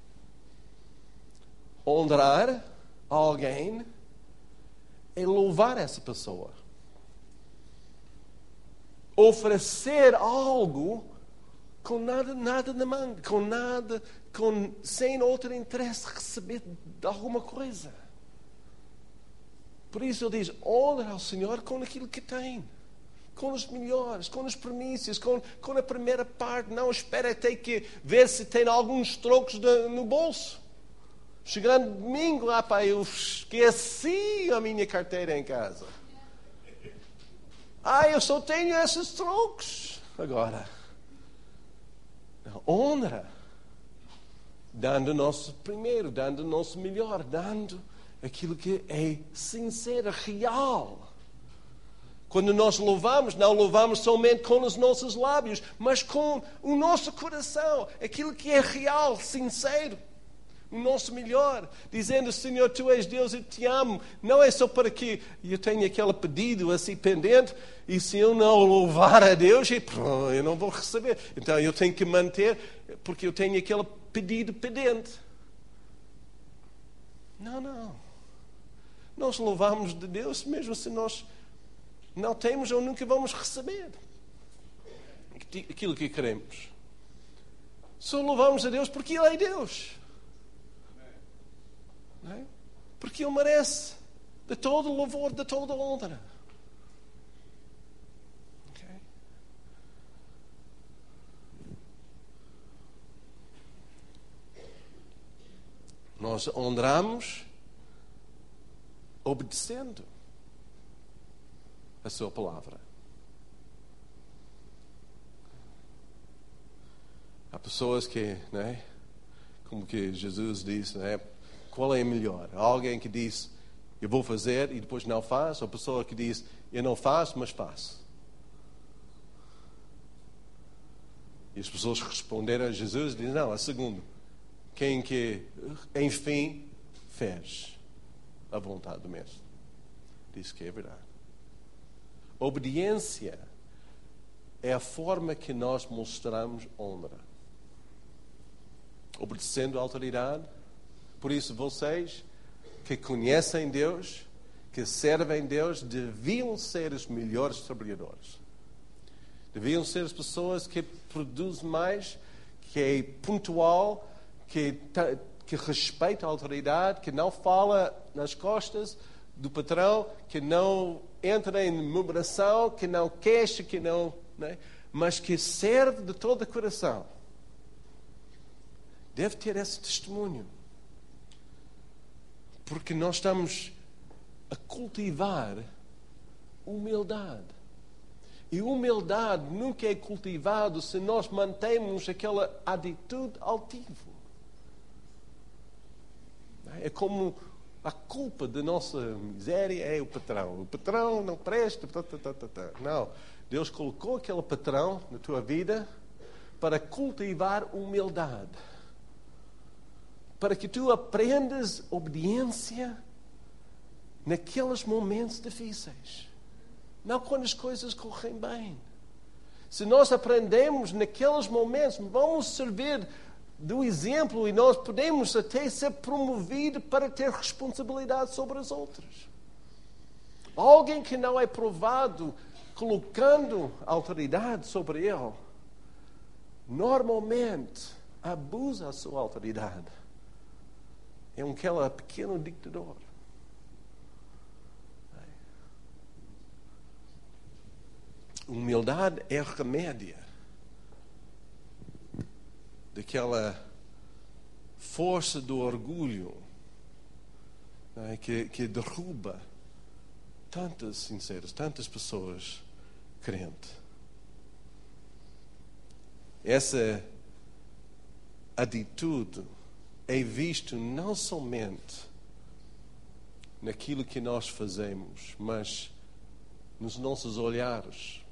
Honrar alguém é louvar essa pessoa. Oferecer algo com nada na mão, sem outro interesse de receber de alguma coisa. Por isso ele diz, honra ao Senhor com aquilo que tem. Com os melhores, com as premissas, com a primeira parte. Não espera até que ver se tem alguns trocos no bolso. Chegando domingo, eu esqueci a minha carteira em casa. Eu só tenho esses trocos agora. Honra. Dando o nosso primeiro, dando o nosso melhor, dando aquilo que é sincero, real. Quando nós louvamos, não louvamos somente com os nossos lábios, mas com o nosso coração, aquilo que é real, sincero. O nosso melhor, dizendo, Senhor, Tu és Deus, eu te amo. Não é só para que eu tenha aquele pedido assim pendente, e se eu não louvar a Deus, eu não vou receber. Então eu tenho que manter, porque eu tenho aquele pedido pendente. Não. Nós louvamos de Deus, mesmo se nós não temos ou nunca vamos receber aquilo que queremos. Só louvamos a Deus porque Ele é Deus. Não é? Porque Ele merece de todo o louvor, de toda a honra. Okay? Nós honramos obedecendo a Sua palavra. Há pessoas que, não é? Como que Jesus disse, não é? Qual é melhor? Alguém que diz, eu vou fazer e depois não faz? Ou a pessoa que diz, eu não faço, mas faço? E as pessoas responderam a Jesus e dizem, não, a segunda. Quem que, enfim, fez a vontade do Mestre. Diz que é verdade. Obediência é a forma que nós mostramos honra. Obedecendo à autoridade. Por isso, vocês que conhecem Deus, que servem Deus, deviam ser os melhores trabalhadores. Deviam ser as pessoas que produzem mais, que é pontual, que respeita a autoridade, que não fala nas costas do patrão, que não entra em murmuração, que não queixa, que não, né? Mas que serve de todo o coração. Deve ter esse testemunho. Porque nós estamos a cultivar humildade. E humildade nunca é cultivado se nós mantemos aquela atitude altiva. É como a culpa da nossa miséria é o patrão. O patrão não presta. Não. Deus colocou aquele patrão na tua vida para cultivar humildade. Para que tu aprendas obediência naqueles momentos difíceis. Não quando as coisas correm bem. Se nós aprendemos naqueles momentos, vamos servir do exemplo e nós podemos até ser promovidos para ter responsabilidade sobre as outras. Alguém que não é provado colocando autoridade sobre ele, normalmente abusa a sua autoridade. É aquele pequeno ditador. Humildade é remédio daquela força do orgulho, né, que derruba tantas pessoas crentes. Essa atitude é visto não somente naquilo que nós fazemos, mas nos nossos olhares.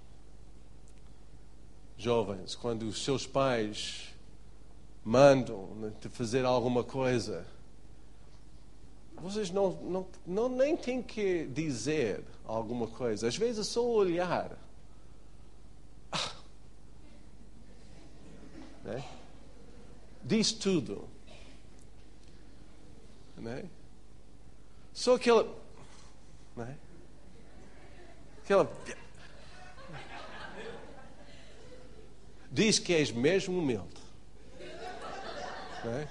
Jovens, quando os seus pais mandam te fazer alguma coisa, vocês nem têm que dizer alguma coisa. Às vezes é só olhar. Né? Diz tudo. Né? Só aquela... Né? Aquela... Diz que és mesmo humilde. Não é?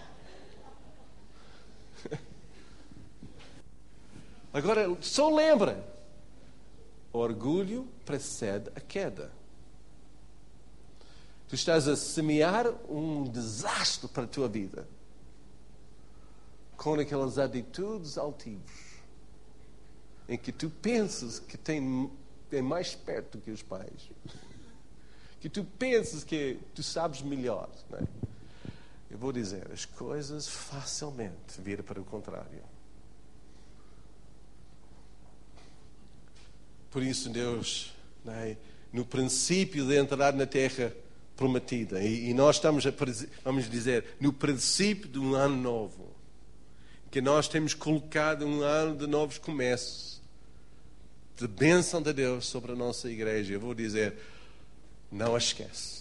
Agora, só lembra. Orgulho precede a queda. Tu estás a semear um desastre para a tua vida. Com aquelas atitudes altivas. Em que tu pensas que é mais perto que os pais. Que tu pensas que tu sabes melhor. Não é? Eu vou dizer, as coisas facilmente viram para o contrário. Por isso Deus, não é, no princípio de entrar na terra prometida, e nós estamos, vamos dizer, no princípio de um ano novo, que nós temos colocado um ano de novos começos, de bênção de Deus sobre a nossa igreja. Eu vou dizer, não a esquece.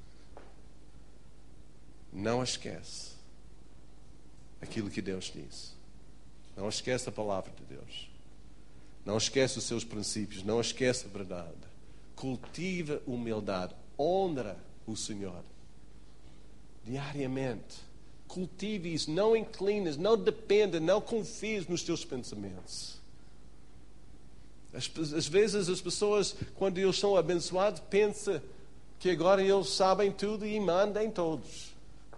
Não esquece aquilo que Deus diz. Não esquece a palavra de Deus. Não esquece os seus princípios. Não esquece a verdade. Cultiva humildade. Honra o Senhor. Diariamente. Cultive isso. Não inclines, não dependa, não confies nos teus pensamentos. Às vezes as pessoas, quando eles são abençoados, pensam que agora eles sabem tudo e mandam em todos.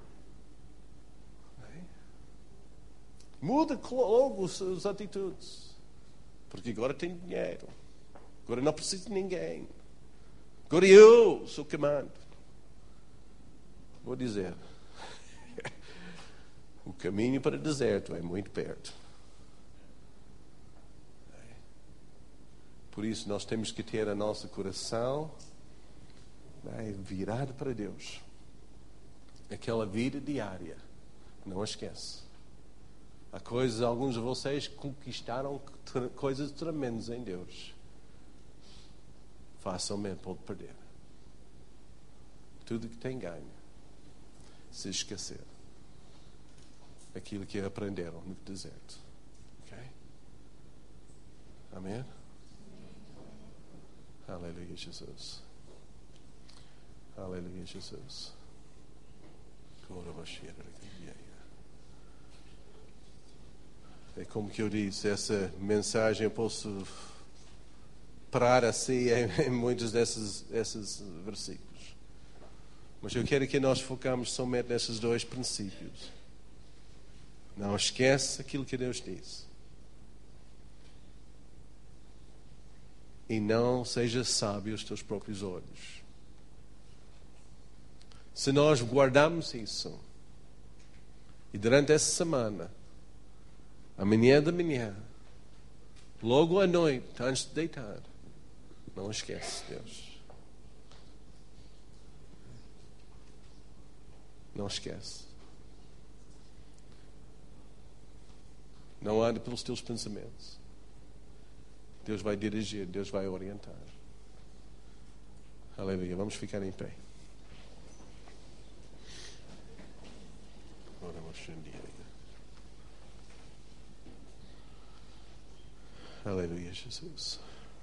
Muda logo as atitudes. Porque agora tenho dinheiro. Agora não preciso de ninguém. Agora eu sou o que mando. Vou dizer. O caminho para o deserto é muito perto. Por isso nós temos que ter o nosso coração virado para Deus. aquela vida diária. Não esquece. Há coisas, alguns de vocês conquistaram coisas tremendas em Deus. Facilmente pode perder. Tudo que tem ganho, se esquecer aquilo que aprenderam no deserto. Ok? Amém? Aleluia, Jesus. Aleluia, Jesus. É como que eu disse, essa mensagem eu posso parar assim em muitos desses versículos. Mas eu quero que nós focamos somente nesses dois princípios. Não esquece aquilo que Deus disse. E não seja sábio aos teus próprios olhos. Se nós guardarmos isso, e durante essa semana, amanhã da manhã, logo à noite, antes de deitar, não esquece Deus. Não esquece. Não ande pelos teus pensamentos. Deus vai dirigir, Deus vai orientar. Aleluia. Vamos ficar em pé. Aleluia, Jesus.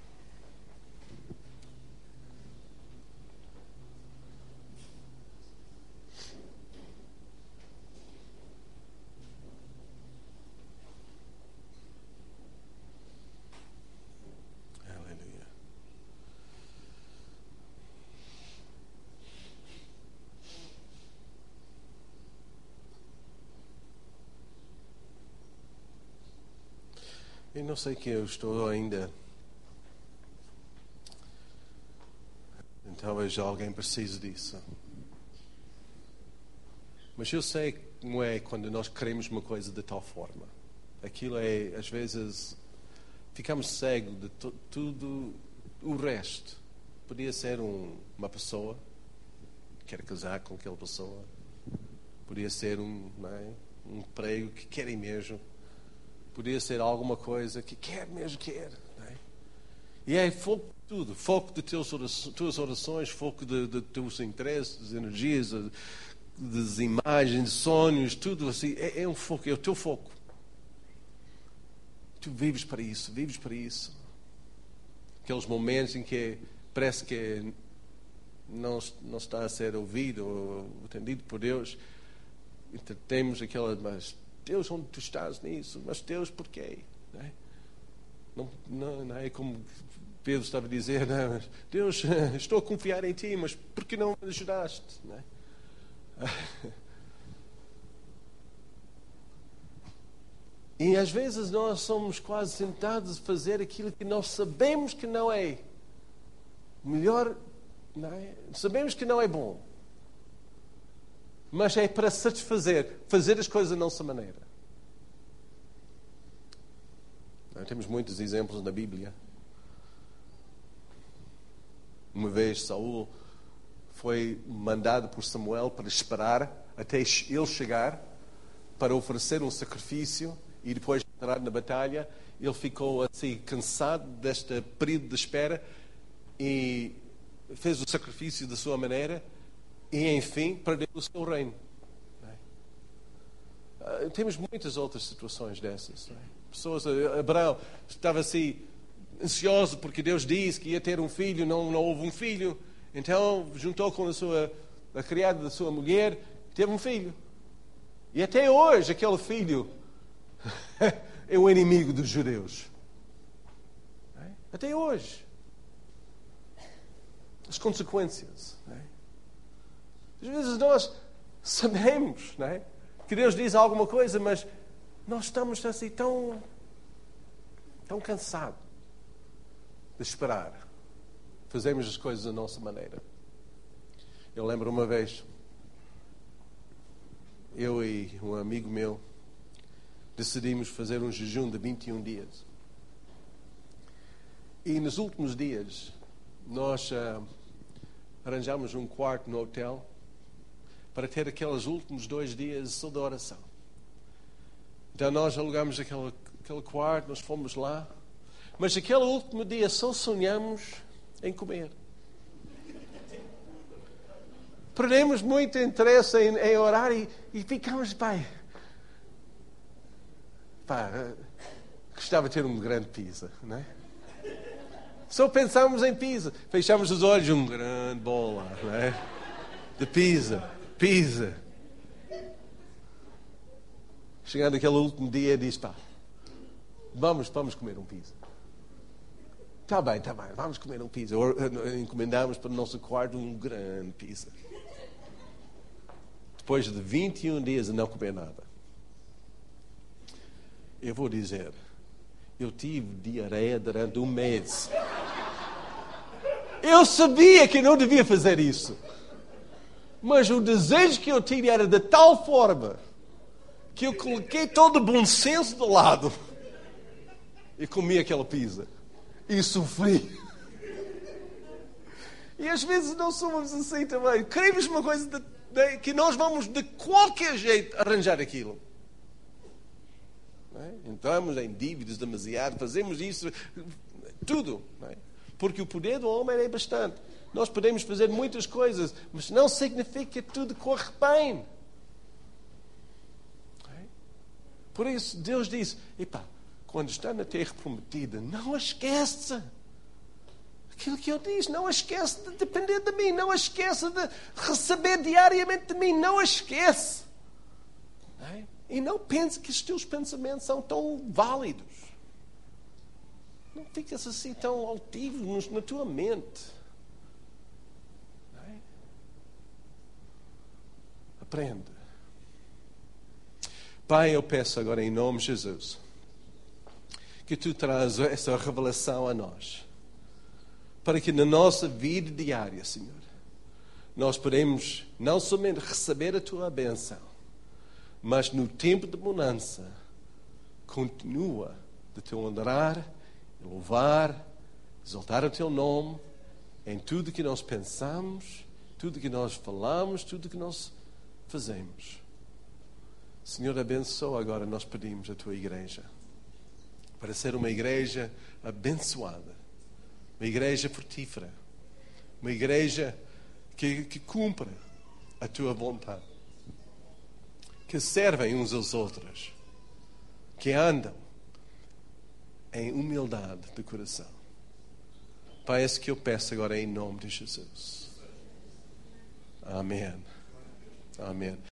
Aleluia. Eu não sei que eu estou ainda. Talvez alguém precise disso. Mas eu sei como é quando nós queremos uma coisa de tal forma. Aquilo é, às vezes, ficamos cegos de tudo o resto. Podia ser uma pessoa, quer casar com aquela pessoa. Podia ser um emprego que querem mesmo. Podia ser alguma coisa que quer mesmo quer. Não é? E é foco de tudo. Foco de tuas orações, foco de teus interesses, energias, das imagens, sonhos, tudo assim. É um foco, é o teu foco. Tu vives para isso, vives para isso. Aqueles momentos em que parece que não está a ser ouvido ou atendido por Deus. Então, temos aquela, mas Deus, onde tu estás nisso? Mas Deus, porquê? Não é como Pedro estava a dizer, não, mas Deus, estou a confiar em ti, mas por que não me ajudaste? Não é? E às vezes nós somos quase tentados a fazer aquilo que nós sabemos que não é melhor, não é? Sabemos que não é bom. Mas é para fazer as coisas da nossa maneira. Temos muitos exemplos na Bíblia. Uma vez Saul foi mandado por Samuel para esperar até ele chegar para oferecer um sacrifício e depois de entrar na batalha. Ele ficou assim cansado deste período de espera e fez o sacrifício da sua maneira. E, enfim, perdeu o seu reino. Temos muitas outras situações dessas. Pessoas, Abraão estava assim, ansioso porque Deus disse que ia ter um filho, não houve um filho. Então, juntou com a criada da sua mulher e teve um filho. E até hoje, aquele filho é o inimigo dos judeus. Até hoje. As consequências. Às vezes nós sabemos, não é, que Deus diz alguma coisa, mas nós estamos assim tão cansados de esperar. Fazemos as coisas da nossa maneira. Eu lembro uma vez, eu e um amigo meu decidimos fazer um jejum de 21 dias. E nos últimos dias nós arranjamos um quarto no hotel para ter aqueles últimos 2 dias só de oração. Então nós alugamos aquele quarto, nós fomos lá, mas aquele último dia só sonhamos em comer. Perdemos muito interesse em orar e ficamos, gostava de ter um grande pizza, não é? Só pensamos em pizza. Fechamos os olhos, um grande bola, não é? De pizza. Chegando aquele último dia, diz, vamos comer um pizza. Está bem, vamos comer um pizza. Encomendamos para o nosso quarto um grande pizza. Depois de 21 dias a não comer nada, eu vou dizer, eu tive diarreia durante 1 mês. Eu sabia que não devia fazer isso. Mas o desejo que eu tinha era de tal forma que eu coloquei todo o bom senso de lado e comi aquela pizza. E sofri. E às vezes não somos assim também. Queremos uma coisa que nós vamos de qualquer jeito arranjar aquilo. Não é? Entramos em dívidas demasiado, fazemos isso, tudo. Não é? Porque o poder do homem é bastante. Nós podemos fazer muitas coisas, mas não significa que tudo corre bem. Não é? Por isso, Deus diz, quando está na terra prometida, não esqueça aquilo que Ele diz. Não esquece de depender de mim. Não esquece de receber diariamente de mim. Não esquece. Não é? E não pense que os teus pensamentos são tão válidos. Não ficas assim tão altivos na tua mente. Não é? Aprende. Pai, eu peço agora em nome de Jesus que Tu traz essa revelação a nós, para que na nossa vida diária, Senhor, nós podemos não somente receber a Tua bênção, mas no tempo de bonança, continua de Te honrar, louvar, exaltar o Teu nome em tudo que nós pensamos, tudo que nós falamos, tudo que nós fazemos. Senhor, abençoa agora, nós pedimos a Tua igreja, para ser uma igreja abençoada, uma igreja frutífera, uma igreja que cumpre a Tua vontade, que servem uns aos outros, que andam em humildade de coração. Pai, é isso que eu peço agora em nome de Jesus. Amém. Amém.